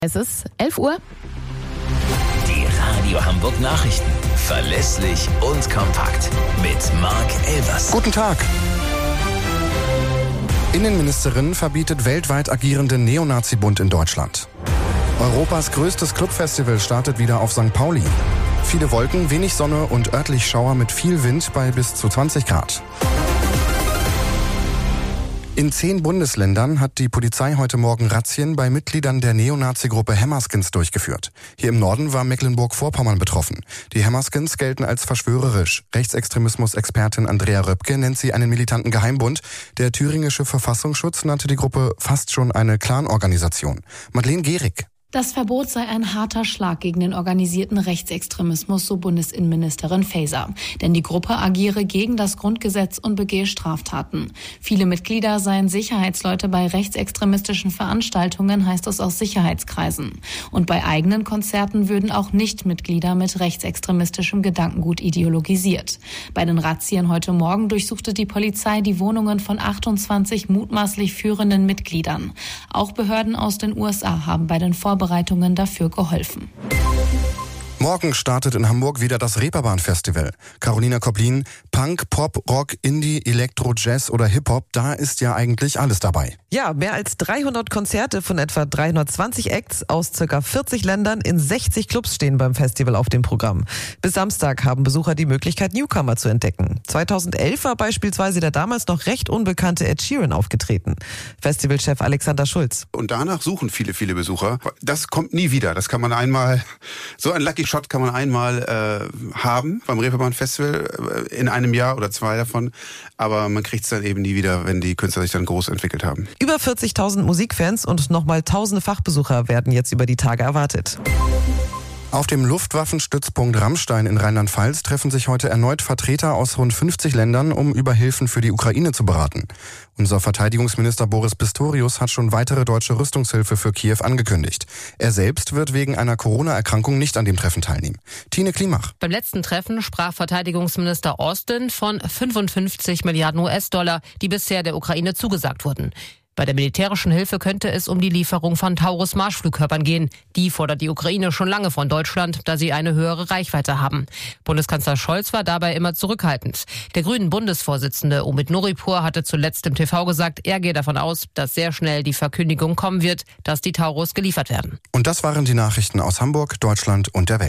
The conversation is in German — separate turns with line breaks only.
Es ist 11 Uhr.
Die Radio Hamburg Nachrichten. Verlässlich und kompakt. Mit Marc Elvers.
Guten Tag. Innenministerin verbietet weltweit agierenden Neonazi-Bund in Deutschland. Europas größtes Clubfestival startet wieder auf St. Pauli. Viele Wolken, wenig Sonne und örtlich Schauer mit viel Wind bei bis zu 20 Grad. In 10 Bundesländern hat die Polizei heute Morgen Razzien bei Mitgliedern der Neonazi-Gruppe Hämmerskins durchgeführt. Hier im Norden war Mecklenburg-Vorpommern betroffen. Die Hämmerskins gelten als verschwörerisch. Rechtsextremismus-Expertin Andrea Röpke nennt sie einen militanten Geheimbund. Der thüringische Verfassungsschutz nannte die Gruppe fast schon eine Clanorganisation. Madeleine Gehrig.
Das Verbot sei ein harter Schlag gegen den organisierten Rechtsextremismus, so Bundesinnenministerin Faeser. Denn die Gruppe agiere gegen das Grundgesetz und begehe Straftaten. Viele Mitglieder seien Sicherheitsleute bei rechtsextremistischen Veranstaltungen, heißt es aus Sicherheitskreisen. Und bei eigenen Konzerten würden auch Nichtmitglieder mit rechtsextremistischem Gedankengut ideologisiert. Bei den Razzien heute Morgen durchsuchte die Polizei die Wohnungen von 28 mutmaßlich führenden Mitgliedern. Auch Behörden aus den USA haben bei den Vorbereitungen dafür geholfen.
Morgen startet in Hamburg wieder das Reeperbahn-Festival. Carolina Koplin, Punk, Pop, Rock, Indie, Elektro, Jazz oder Hip-Hop, da ist ja eigentlich alles dabei.
Ja, mehr als 300 Konzerte von etwa 320 Acts aus ca. 40 Ländern in 60 Clubs stehen beim Festival auf dem Programm. Bis Samstag haben Besucher die Möglichkeit, Newcomer zu entdecken. 2011 war beispielsweise der damals noch recht unbekannte Ed Sheeran aufgetreten. Festivalchef Alexander Schulz.
Und danach suchen viele Besucher. Das kommt nie wieder. Das kann man einmal, so ein Lucky Shot kann man einmal haben beim Reeperbahn Festival in einem Jahr oder 2 davon. Aber man kriegt es dann eben nie wieder, wenn die Künstler sich dann groß entwickelt haben.
Über 40.000 Musikfans und nochmal tausende Fachbesucher werden jetzt über die Tage erwartet.
Auf dem Luftwaffenstützpunkt Ramstein in Rheinland-Pfalz treffen sich heute erneut Vertreter aus rund 50 Ländern, um über Hilfen für die Ukraine zu beraten. Unser Verteidigungsminister Boris Pistorius hat schon weitere deutsche Rüstungshilfe für Kiew angekündigt. Er selbst wird wegen einer Corona-Erkrankung nicht an dem Treffen teilnehmen. Tine Klimach.
Beim letzten Treffen sprach Verteidigungsminister Austin von 55 Milliarden US-Dollar, die bisher der Ukraine zugesagt wurden. Bei der militärischen Hilfe könnte es um die Lieferung von Taurus-Marschflugkörpern gehen. Die fordert die Ukraine schon lange von Deutschland, da sie eine höhere Reichweite haben. Bundeskanzler Scholz war dabei immer zurückhaltend. Der Grünen-Bundesvorsitzende Omid Nuripur hatte zuletzt im TV gesagt, er gehe davon aus, dass sehr schnell die Verkündigung kommen wird, dass die Taurus geliefert werden.
Und das waren die Nachrichten aus Hamburg, Deutschland und der Welt.